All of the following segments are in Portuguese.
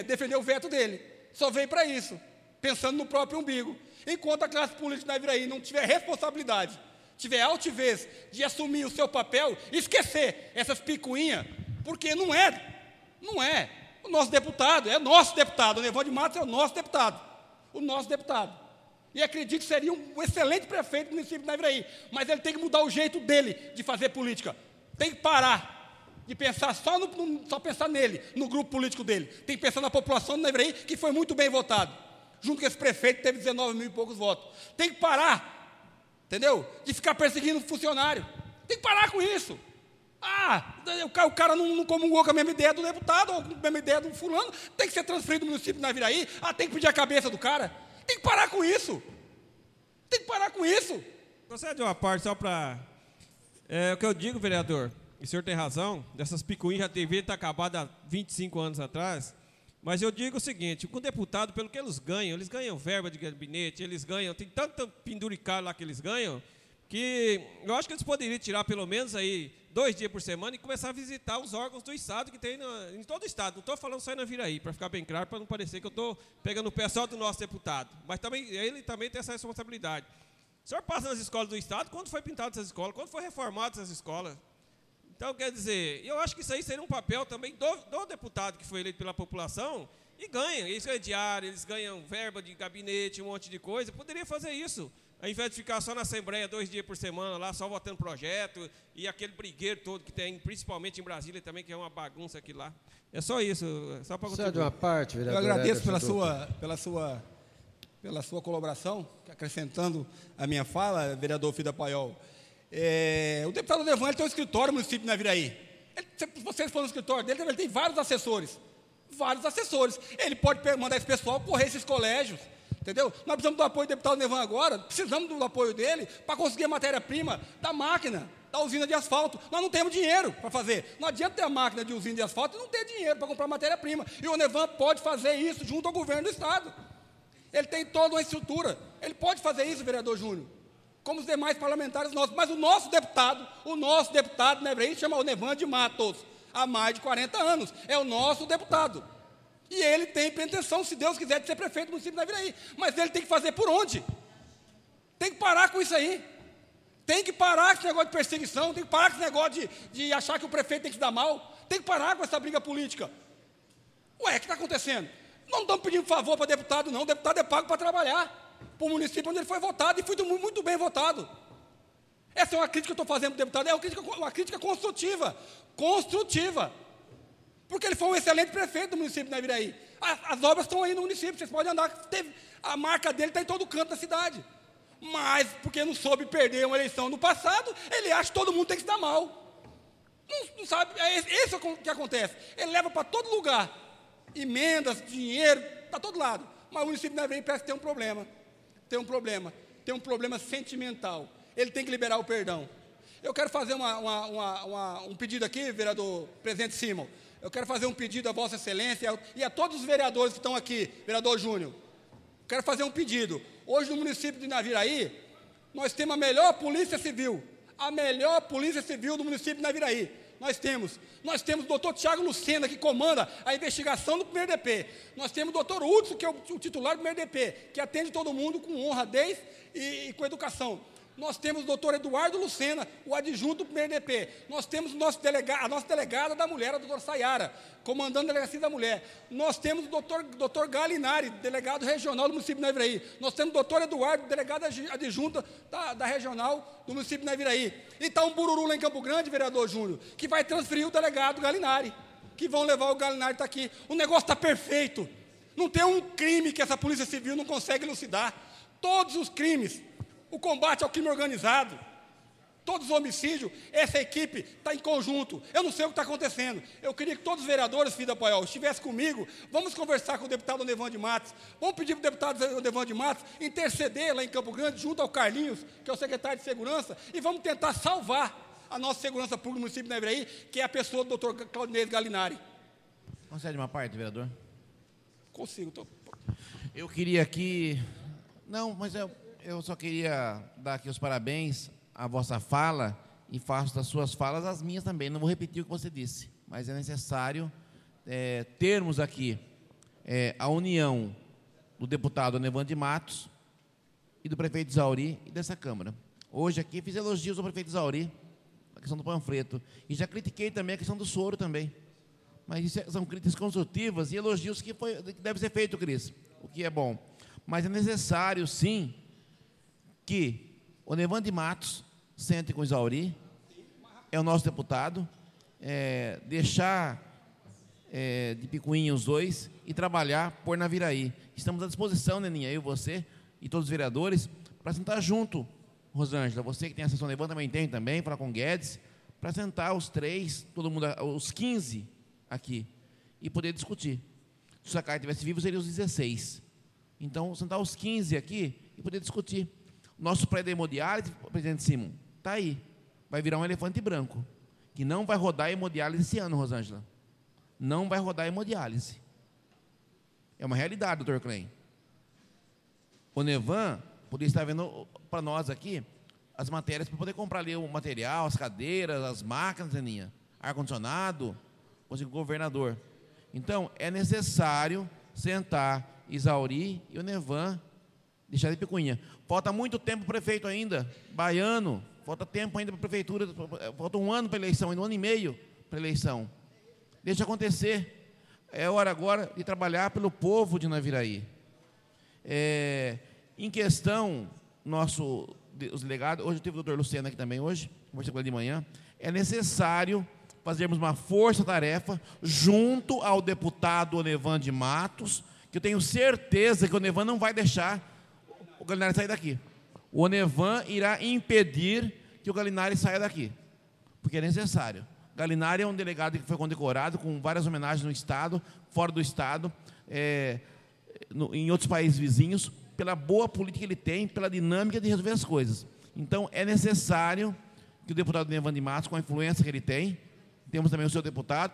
defender o veto dele. Só veio para isso, pensando no próprio umbigo. Enquanto a classe política da Iviraí não tiver responsabilidade, tiver altivez de assumir o seu papel, esquecer essas picuinhas, porque não é o nosso deputado, é nosso deputado. O Nevão de Matos é o nosso deputado. E acredito que seria um excelente prefeito do município de Iviraí, mas ele tem que mudar o jeito dele de fazer política. Tem que parar de pensar só pensar nele, no grupo político dele. Tem que pensar na população de Iviraí, que foi muito bem votado. Junto com esse prefeito, que teve 19 mil e poucos votos. Tem que parar, entendeu? De ficar perseguindo o funcionário. Tem que parar com isso. O cara não comungou com a mesma ideia do deputado, ou com a mesma ideia do fulano, tem que ser transferido do município de Iviraí, tem que pedir a cabeça do cara. Tem que parar com isso. Concede uma parte só para... o que eu digo, vereador, e o senhor tem razão, dessas picuinhas já deviam estar acabadas há 25 anos atrás, mas eu digo o seguinte, com o deputado, pelo que eles ganham verba de gabinete, tem tanto penduricalho lá que eles ganham, que eu acho que eles poderiam tirar pelo menos aí 2 dias por semana e começar a visitar os órgãos do Estado que tem em todo o Estado. Não estou falando só na Iviraí, para ficar bem claro, para não parecer que eu estou pegando o pé só do nosso deputado. Mas também, ele também tem essa responsabilidade. O senhor passa nas escolas do Estado, quando foi pintado essas escolas, quando foi reformado essas escolas? Então, quer dizer, eu acho que isso aí seria um papel também do deputado que foi eleito pela população e ganha. Eles ganham diário, eles ganham verba de gabinete, um monte de coisa. Poderia fazer isso. Ao invés de ficar só na Assembleia 2 dias por semana, lá só votando projeto, e aquele brigueiro todo que tem, principalmente em Brasília também, que é uma bagunça aqui lá. É só isso, só para contribuir. Só de uma parte, vereador. Eu agradeço pela sua colaboração, acrescentando a minha fala, vereador Fida Paiol. O deputado Nevão tem um escritório no município de Iviraí. Se vocês forem no escritório dele, ele tem vários assessores. Ele pode mandar esse pessoal correr esses colégios. Entendeu? Nós precisamos do apoio do deputado Nevão agora, precisamos do apoio dele para conseguir a matéria-prima da máquina, da usina de asfalto. Nós não temos dinheiro para fazer. Não adianta ter a máquina de usina de asfalto e não ter dinheiro para comprar matéria-prima. E o Nevão pode fazer isso junto ao governo do Estado. Ele tem toda uma estrutura. Ele pode fazer isso, vereador Júnior, como os demais parlamentares nossos. Mas o nosso deputado, né, chama o Nevão de Matos, há mais de 40 anos. É o nosso deputado. E ele tem pretensão, se Deus quiser, de ser prefeito do município de Iviraí. Mas ele tem que fazer por onde? Tem que parar com isso aí. Tem que parar com esse negócio de perseguição, tem que parar com esse negócio de achar que o prefeito tem que se dar mal. Tem que parar com essa briga política. O que está acontecendo? Não estamos pedindo favor para deputado, não. O deputado é pago para trabalhar para o município onde ele foi votado, e foi muito bem votado. Essa é uma crítica que eu estou fazendo para o deputado, é uma crítica construtiva. Porque ele foi um excelente prefeito do município de Iviraí. As obras estão aí no município, vocês podem andar, a marca dele está em todo canto da cidade. Mas, porque não soube perder uma eleição no passado, ele acha que todo mundo tem que se dar mal. Não sabe, esse é o que acontece. Ele leva para todo lugar emendas, dinheiro, para todo lado. Mas o município de Iviraí parece que tem um problema sentimental. Ele tem que liberar o perdão. Eu quero fazer um pedido aqui, vereador presidente Simão. Eu quero fazer um pedido a Vossa Excelência e a todos os vereadores que estão aqui, vereador Júnior. Quero fazer um pedido. Hoje, no município de Iviraí, nós temos a melhor polícia civil do município de Iviraí. Nós temos o doutor Tiago Lucena, que comanda a investigação do primeiro DP. Nós temos o doutor Hudson, que é o titular do primeiro DP, que atende todo mundo com honradez e com educação. Nós temos o doutor Eduardo Lucena, o adjunto do primeiro DP. Nós temos a nossa delegada da mulher, a doutora Sayara, comandando a delegacia da mulher. Nós temos o doutor Galinari, delegado regional do município de Iviraí. Nós temos o doutor Eduardo, delegado adjunto da regional do município de Iviraí. E está um bururu lá em Campo Grande, vereador Júnior, que vai transferir o delegado Galinari, que vão levar o Galinari está aqui. O negócio está perfeito. Não tem um crime que essa Polícia Civil não consegue elucidar. Todos os crimes, o combate ao crime organizado, todos os homicídios, essa equipe está em conjunto. Eu não sei o que está acontecendo. Eu queria que todos os vereadores, filho da Paiol, estivessem comigo. Vamos conversar com o deputado Nevão de Matos. Vamos pedir para o deputado Nevão de Matos interceder lá em Campo Grande, junto ao Carlinhos, que é o secretário de Segurança, e vamos tentar salvar a nossa segurança pública no município de Iviraí, que é a pessoa do doutor Claudinei Galinari. Concede uma parte, vereador? Consigo. Eu queria aqui... Não, mas eu só queria dar aqui os parabéns à vossa fala e faço das suas falas as minhas também. Não vou repetir o que você disse, mas é necessário termos aqui a união do deputado Onevan de Matos e do prefeito Isauri e dessa Câmara. Hoje aqui fiz elogios ao prefeito Isauri, a questão do panfleto, e já critiquei também a questão do soro também. Mas isso são críticas construtivas e elogios que deve ser feito, Cris, o que é bom. Mas é necessário, sim, que Onevan de Matos sente com o Isauri, é o nosso deputado, deixar de picuinha os dois e trabalhar por Naviraí. Estamos à disposição, Neninha, eu, você e todos os vereadores, para sentar junto, Rosângela, você que tem a sessão Onevan também tem também, falar com o Guedes, para sentar os 3, todo mundo, os 15 aqui, e poder discutir. Se o Sakai tivesse vivo, seria os 16. Então, sentar os 15 aqui e poder discutir. O nosso prédio de hemodiálise, presidente Simon, está aí. Vai virar um elefante branco, que não vai rodar hemodiálise esse ano, Rosângela. Não vai rodar hemodiálise. É uma realidade, doutor Klein. O Nevan poderia estar vendo para nós aqui as matérias para poder comprar ali o material, as cadeiras, as máquinas, Aninha, ar-condicionado, o governador. Então, é necessário sentar Isauri e o Nevan, deixar de picuinha. Falta muito tempo para o prefeito ainda, baiano, falta tempo ainda para a prefeitura, falta um ano para a eleição, ainda um ano e meio para a eleição. Deixa acontecer. É hora agora de trabalhar pelo povo de Naviraí. Em questão, os delegados, hoje eu tive o doutor Luciano aqui também, hoje, conversei com ele de manhã, é necessário fazermos uma força-tarefa junto ao deputado Onevan de Matos, que eu tenho certeza que o Onevan não vai deixar o Galinari sair daqui. O Onevan irá impedir que o Galinari saia daqui, porque é necessário. Galinari é um delegado que foi condecorado com várias homenagens no Estado, fora do Estado, em outros países vizinhos, pela boa política que ele tem, pela dinâmica de resolver as coisas. Então, é necessário que o deputado Onevan de Matos, com a influência que ele tem, temos também o seu deputado,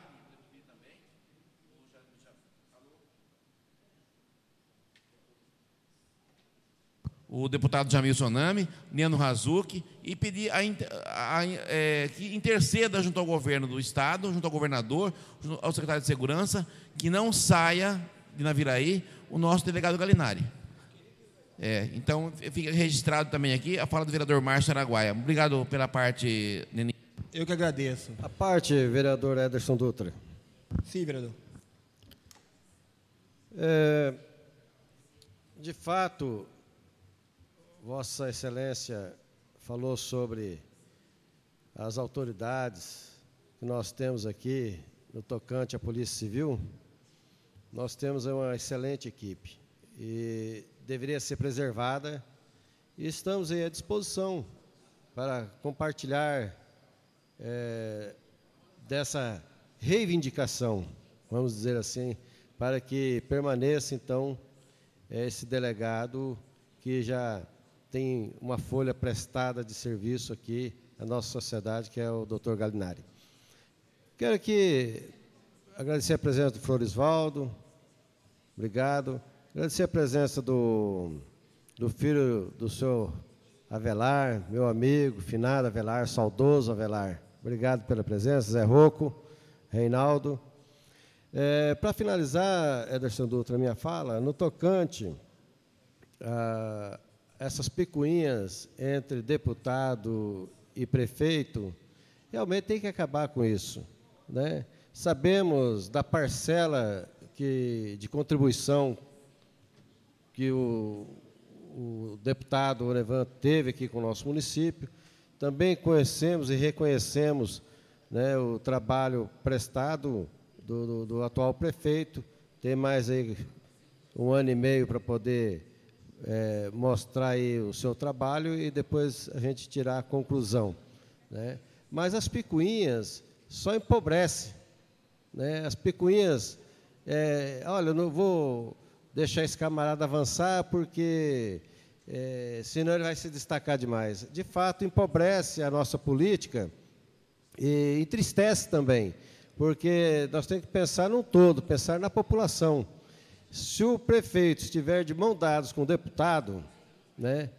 o deputado Jamil Sonami, Neno Razuki, e pedir que interceda junto ao governo do Estado, junto ao governador, junto ao secretário de Segurança, que não saia de Naviraí o nosso delegado Galinari. Então, fica registrado também aqui a fala do vereador Márcio Araguaia. Obrigado pela parte, Nenê. Eu que agradeço. A parte, vereador Ederson Dutra. Sim, vereador. De fato, Vossa Excelência falou sobre as autoridades que nós temos aqui no tocante à Polícia Civil. Nós temos uma excelente equipe e deveria ser preservada, e estamos aí à disposição para compartilhar dessa reivindicação, vamos dizer assim, para que permaneça, então, esse delegado que já tem uma folha prestada de serviço aqui na nossa sociedade, que é o Dr. Galinari. Quero aqui agradecer a presença do Florisvaldo, obrigado. Agradecer a presença do filho do senhor Avelar, meu amigo, finado Avelar, saudoso Avelar. Obrigado pela presença, Zé Rocco, Reinaldo. Para finalizar, Ederson Dutra, minha fala, no tocante a essas picuinhas entre deputado e prefeito, realmente tem que acabar com isso, né? Sabemos da parcela de contribuição que o deputado Onevan teve aqui com o nosso município. Também conhecemos e reconhecemos, né, o trabalho prestado do atual prefeito. Tem mais aí 1 ano e meio para poder mostrar aí o seu trabalho e depois a gente tirar a conclusão, né? Mas as picuinhas só empobrecem, né? As picuinhas, olha, eu não vou deixar esse camarada avançar porque senão ele vai se destacar demais. De fato, empobrece a nossa política e entristece também, porque nós temos que pensar num todo, pensar na população. Se o prefeito estiver de mão dadas com o deputado, né,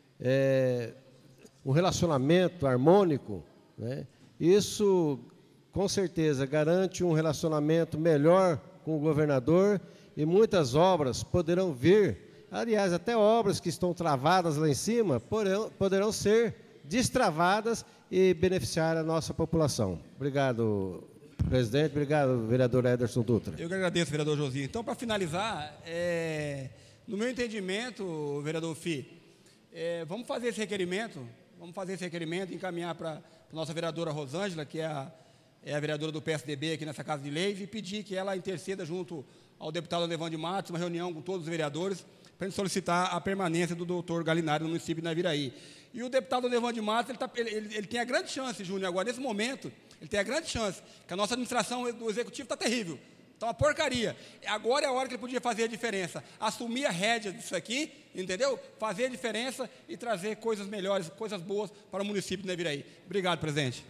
um relacionamento harmônico, né, isso, com certeza, garante um relacionamento melhor com o governador e muitas obras poderão vir, aliás, até obras que estão travadas lá em cima, poderão ser destravadas e beneficiar a nossa população. Obrigado, presidente. Obrigado, vereador Ederson Dutra. Eu que agradeço, vereador Josinho. Então, para finalizar, no meu entendimento, vereador Fi, vamos fazer esse requerimento, e encaminhar para a nossa vereadora Rosângela, que é a vereadora do PSDB aqui nessa Casa de Leis, e pedir que ela interceda junto ao deputado Nevande Matos, uma reunião com todos os vereadores, para a gente solicitar a permanência do doutor Galinari no município de Naviraí. E o deputado Nevande Matos, ele tem a grande chance, Júnior, agora nesse momento, ele tem a grande chance, que a nossa administração do executivo está terrível, está uma porcaria. Agora é a hora que ele podia fazer a diferença, assumir a rédea disso aqui, entendeu? Fazer a diferença e trazer coisas melhores, coisas boas para o município de Naviraí. Obrigado, presidente.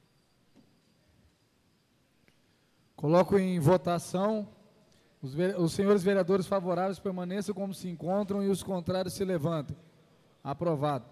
Coloco em votação. Os senhores vereadores favoráveis permaneçam como se encontram e os contrários se levantem. Aprovado.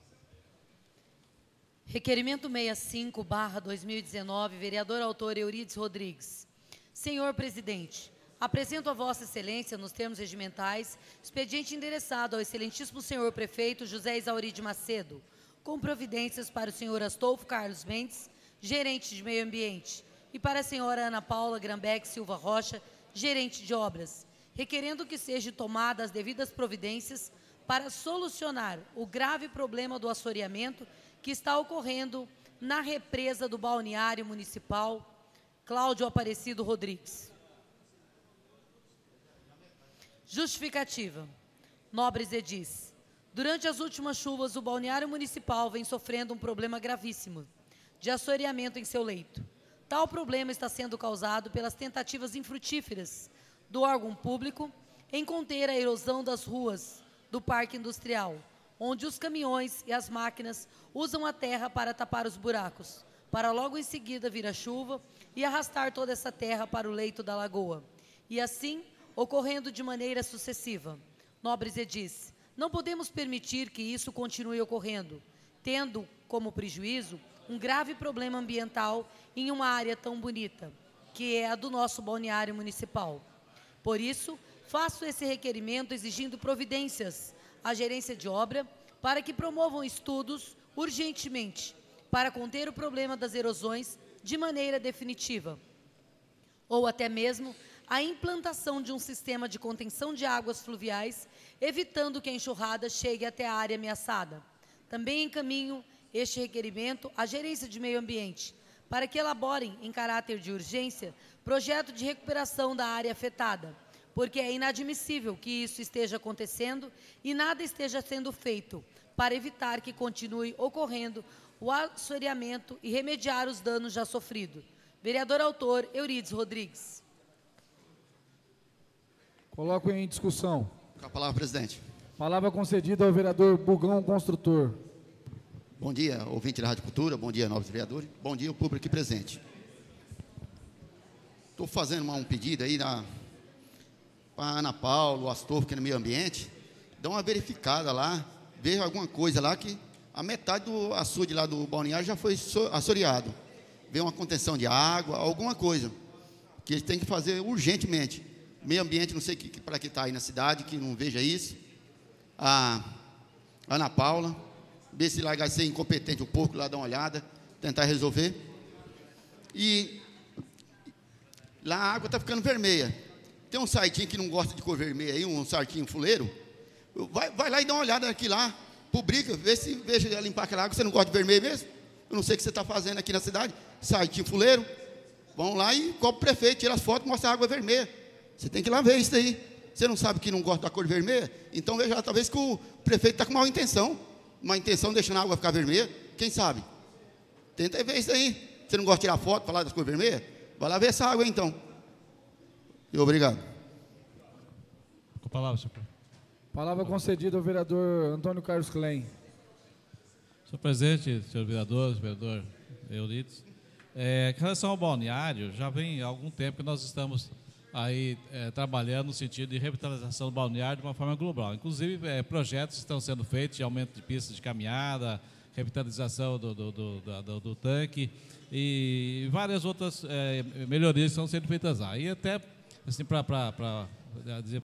Requerimento 65/2019, vereador autor Eurides Rodrigues. Senhor presidente, apresento a Vossa Excelência, nos termos regimentais, expediente endereçado ao excelentíssimo senhor prefeito José Isauri de Macedo, com providências para o senhor Astolfo Carlos Mendes, gerente de meio ambiente, e para a senhora Ana Paula Grambeck Silva Rocha, gerente de obras, requerendo que sejam tomadas as devidas providências para solucionar o grave problema do assoreamento que está ocorrendo na represa do balneário municipal Cláudio Aparecido Rodrigues. Justificativa. Nobres edis. Durante as últimas chuvas, o balneário municipal vem sofrendo um problema gravíssimo de assoreamento em seu leito. Tal problema está sendo causado pelas tentativas infrutíferas do órgão público em conter a erosão das ruas do Parque Industrial, onde os caminhões e as máquinas usam a terra para tapar os buracos, para logo em seguida vir a chuva e arrastar toda essa terra para o leito da lagoa, e assim ocorrendo de maneira sucessiva. Nobres edis, não podemos permitir que isso continue ocorrendo, tendo como prejuízo um grave problema ambiental em uma área tão bonita, que é a do nosso balneário municipal. Por isso, faço esse requerimento exigindo providências à gerência de obra para que promovam estudos urgentemente para conter o problema das erosões de maneira definitiva, ou até mesmo a implantação de um sistema de contenção de águas fluviais, evitando que a enxurrada chegue até a área ameaçada. Também encaminho este requerimento à gerência de meio ambiente, para que elaborem, em caráter de urgência, projeto de recuperação da área afetada, porque é inadmissível que isso esteja acontecendo e nada esteja sendo feito para evitar que continue ocorrendo o assoreamento e remediar os danos já sofridos. Vereador autor Eurides Rodrigues. Coloco em discussão. Com a palavra, presidente. Palavra concedida ao vereador Bugão Construtor. Bom dia, ouvinte da Rádio Cultura, bom dia, novos vereadores, bom dia, o público aqui presente. Estou fazendo um pedido aí para a Ana Paula, o Astolfo, que é no meio ambiente, dá uma verificada lá, veja alguma coisa lá que a metade do açude lá do balneário já foi assoreado. Vê uma contenção de água, alguma coisa, que eles têm que fazer urgentemente. Meio ambiente, não sei para que está aí na cidade, que não veja isso. A Ana Paula, ver se largar de ser incompetente um pouco, lá dar uma olhada, tentar resolver. E lá a água está ficando vermelha. Tem um sartinho que não gosta de cor vermelha aí, um sartinho fuleiro. Vai lá e dá uma olhada aqui lá, publica, veja limpar aquela água. Você não gosta de vermelho mesmo? Eu não sei o que você está fazendo aqui na cidade. Sartinho fuleiro. Vão lá e cobra o prefeito, tira as fotos e mostra a água vermelha. Você tem que ir lá ver isso daí. Você não sabe que não gosta da cor vermelha? Então veja lá, talvez que o prefeito está com má intenção. Uma intenção deixando a água ficar vermelha. Quem sabe? Tenta ver isso aí. Você não gosta de tirar foto, falar das cores vermelhas? Vai lá ver essa água aí, então. E obrigado. Com a palavra, senhor. Palavra concedida ao vereador Antônio Carlos Klein. Senhor presidente, senhor vereador Eurides, em relação ao balneário, já vem há algum tempo que nós estamos aí trabalhando no sentido de revitalização do balneário de uma forma global. Inclusive, projetos estão sendo feitos de aumento de pistas de caminhada, revitalização do tanque e várias outras melhorias estão sendo feitas lá. E até, assim, para dizer